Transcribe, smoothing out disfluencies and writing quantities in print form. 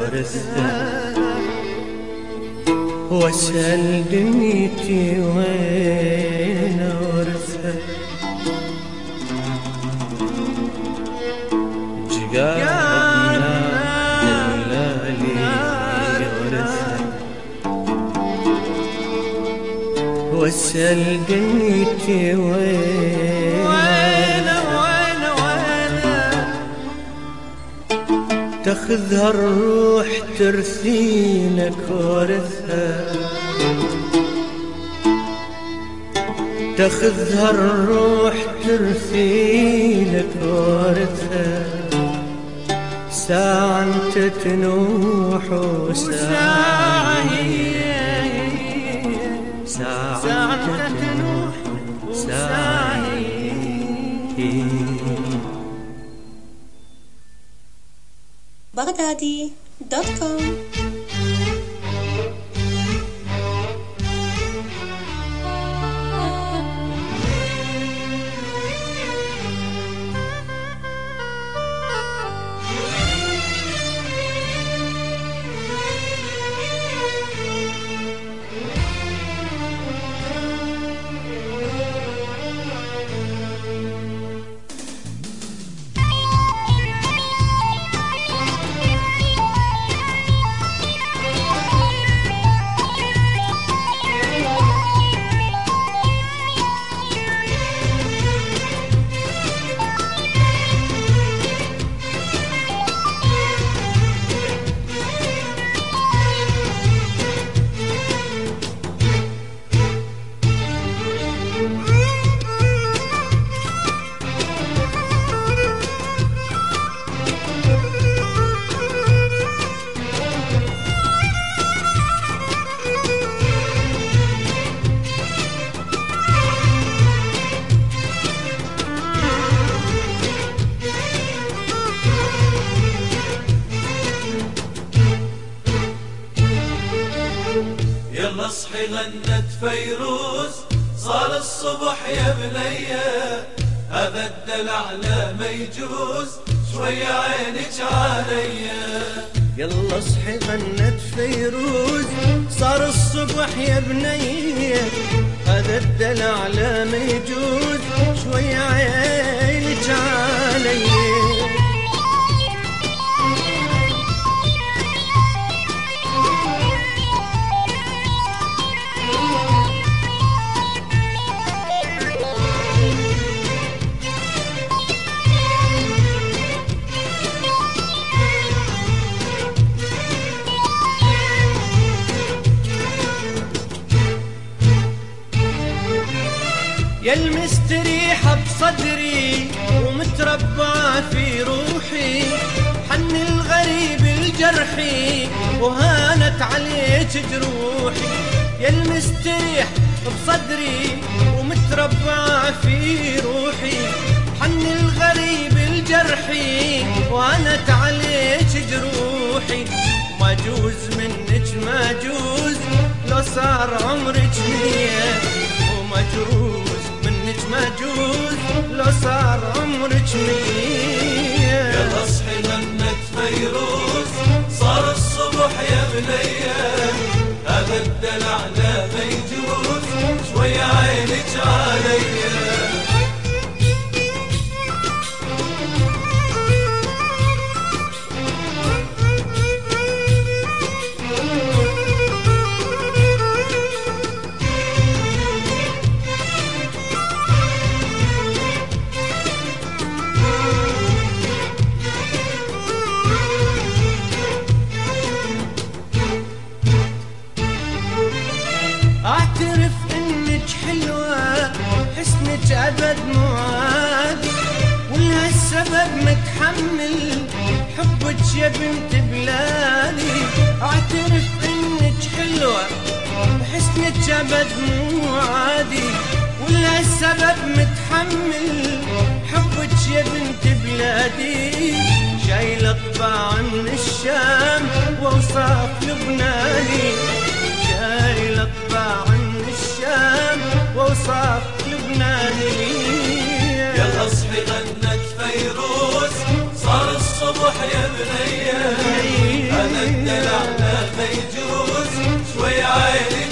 ورثها واسأل دنيتي وين ورثها جقابنا دلالي ورثها واسأل دنيتي وين تاخذها الروح ترثينك ورثها تاخذها الروح ترثينك ورثها ساعة انت تنوح وساعة ساعة انت تنوح وساعة بغدادي.com. يلا اصحي غنت فيروز صار الصبح يا بنية هذا الدلع لا ما يجوز شوية عينك عليا. يلا اصحي غنت فيروز صار الصبح يا بنية هذا الدلع لا ما يجوز شوية عينك عليا. يا المستريحة بصدري ومتربعة في روحي حن الغريب الجرحي وهانت عليك جروحي. يا المستريح بصدري ومتربعة في روحي حن الغريب الجرحي وهانت عليك جروحي. ما جوز منك ما جوز لو صار عمرك 100 ومجروز مجوز لو صار عمرك 100. يلا اصحي غنت فيروز صار الصبح يا بنية هذا الدلع لا ما يجوز شوية عينك عليا. اعترف انك حلوة حسنك ابد معادي ولهالسبب متحمل حبك يا بنت بلادي. اعترف انك حلوة حسنك ابد معادي ولهالسبب متحمل حبك يا بنت بلادي. شايل طباع من الشام واوصاف لبناني شايل طباع من الشام واوصاف لبناني. يلا اصحي غنت فيروز صار الصبح يا بنية هذا الدلع لا ما يجوز شوي عيني